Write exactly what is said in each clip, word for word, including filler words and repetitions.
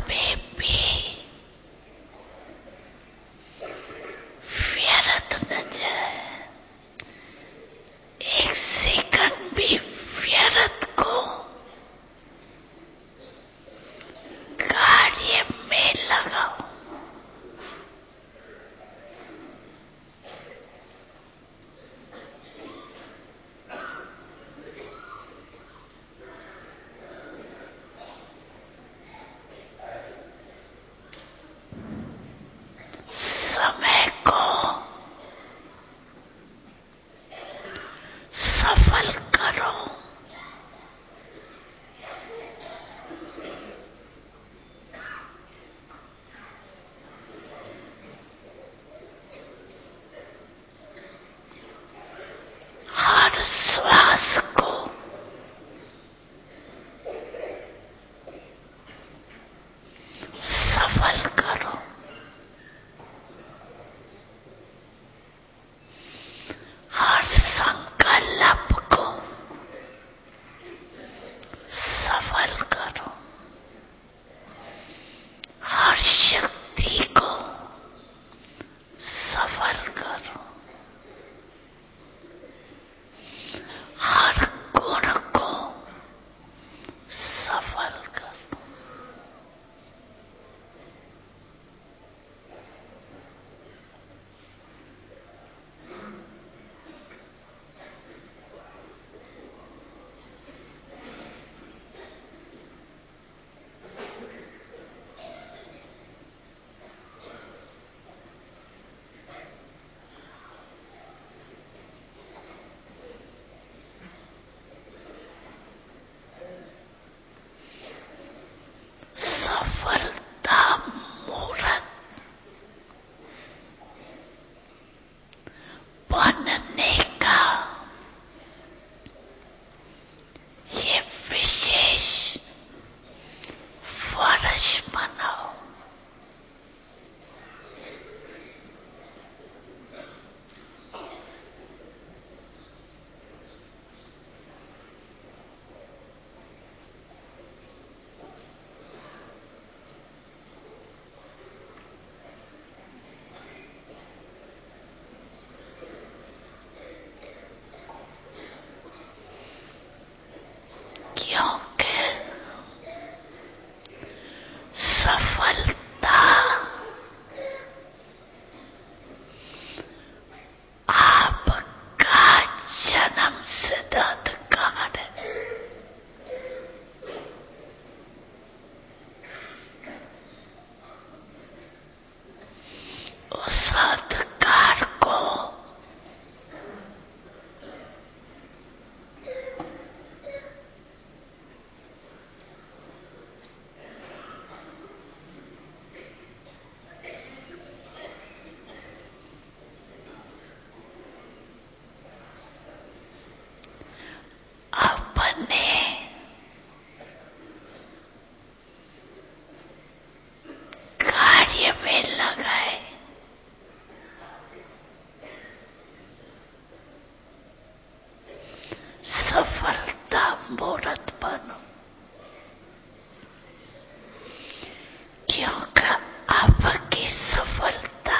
कभी भी व्यर्थ न जाए, एक सेकंड भी व्यर्थ को कार्य में लगाओ। समय को सफल करो। हर श्वास को सफल करो। हर संकल्प को सफल करो। हर शक्ति को सफल करो। हर गुण को सफल करो। सफलता मूर्त बनने का ये विशेष वर्ष मनाओ। क्योंकि सफलता आपका जन्मसिद्ध अधिकार है। उस अधिकार को अपने कार्य में लगाए। सफलता मूर्त बनो। क्योंकि आपकी सफलता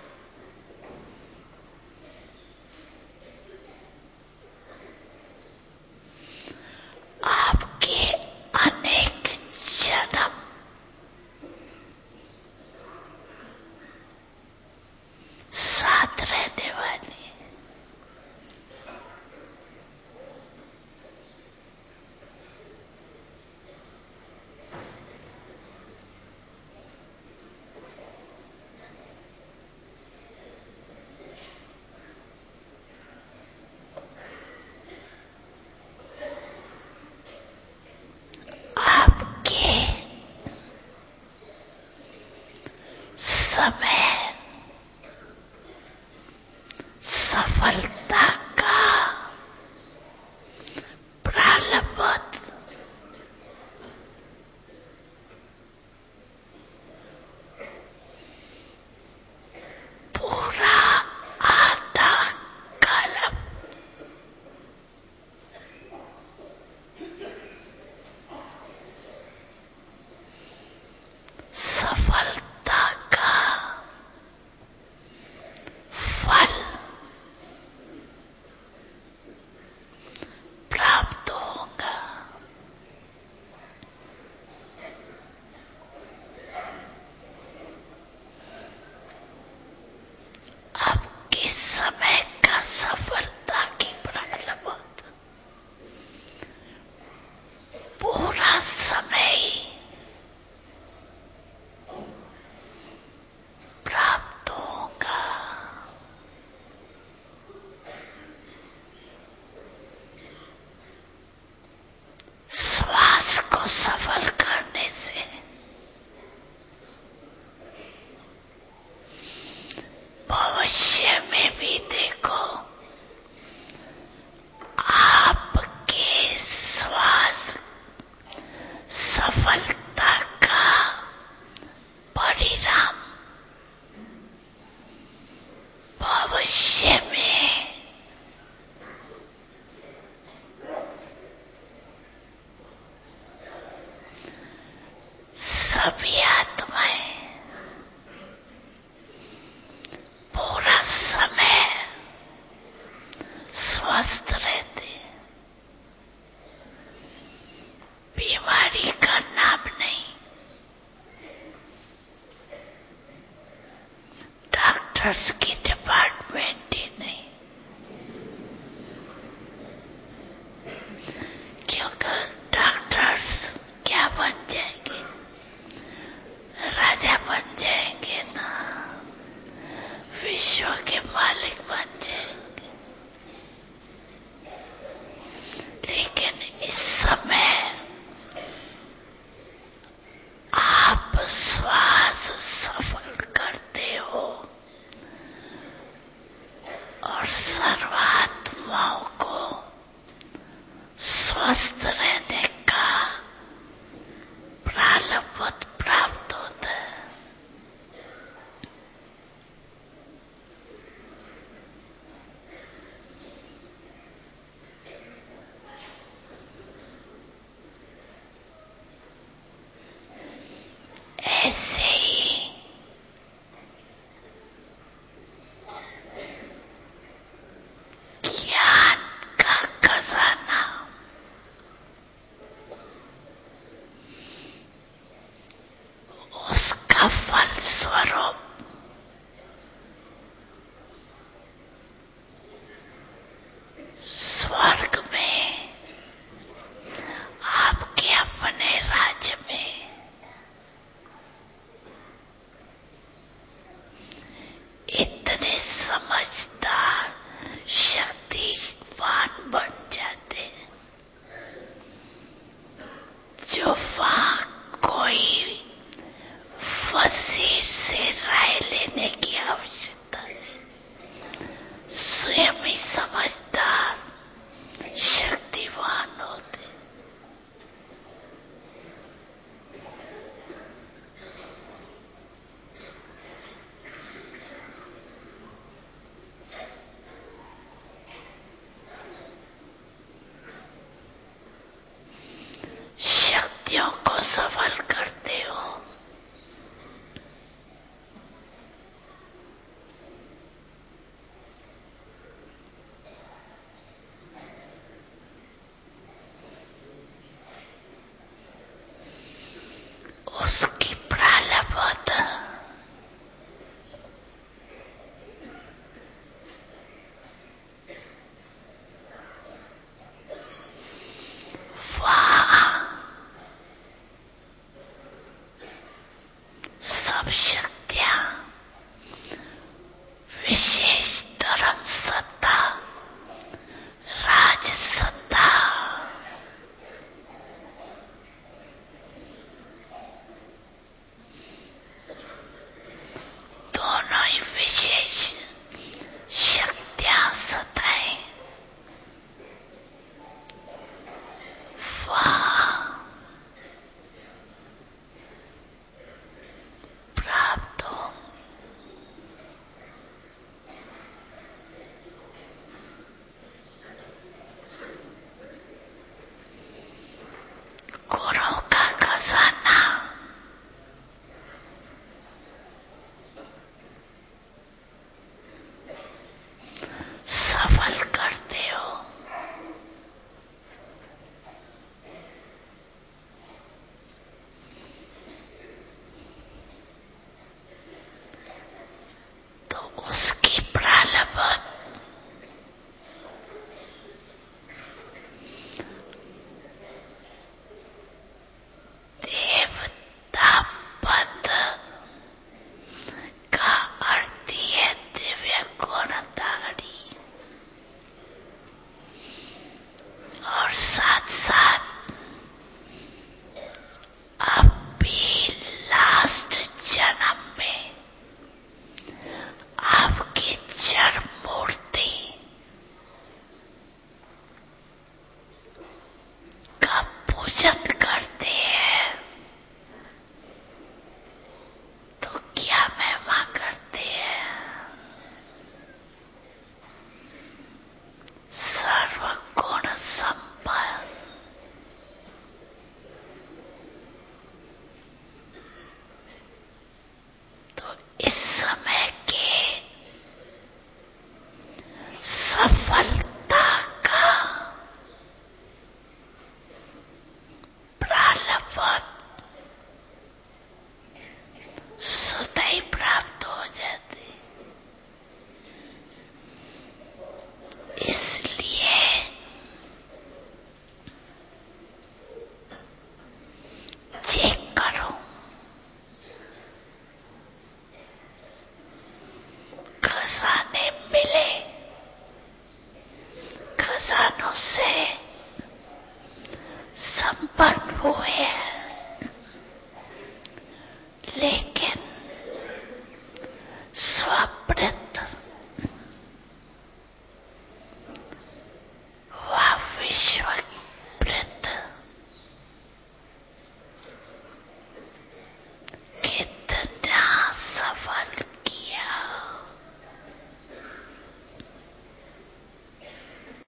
आपके अनेक जन्म साथ रहने वाली है। आपके समय सफलता का प्रारंभ पूरा आधा कलम डॉक्टर्स की डिपार्टमेंट ही नहीं, क्योंकि डॉक्टर्स क्या बन जाएंगे, राजा बन जाएंगे ना, विश्व के मालिक बन जाएंगे। लेकिन इस समय आप श्वास सफल करते हो और सर्वात्माओं को स्वस्थ रहने का प्रारब्ध प्राप्त होता है। ऐसे ही ज्ञान का खजाना उसका फल स्वरूप स्वर्ग में, आपके अपने राज्य में इतने समझदार शक्तिवान बन जाते हैं जो वहां कोई वजीर से राय लेने की आवश्यकता नहीं, स्वयं ही समझदार शक्तिवान होते। शक्तियों को सफल करते हो, उसकी प्रारब्ध वहां सब शक्तियां, विशेष धर्म सत्ता, राज सत्ता, दोनों ही विशेष शक्तियां सत्ताएं वहां प्राप्त से संपन्न हुए हैं, लेकिन स्वप्न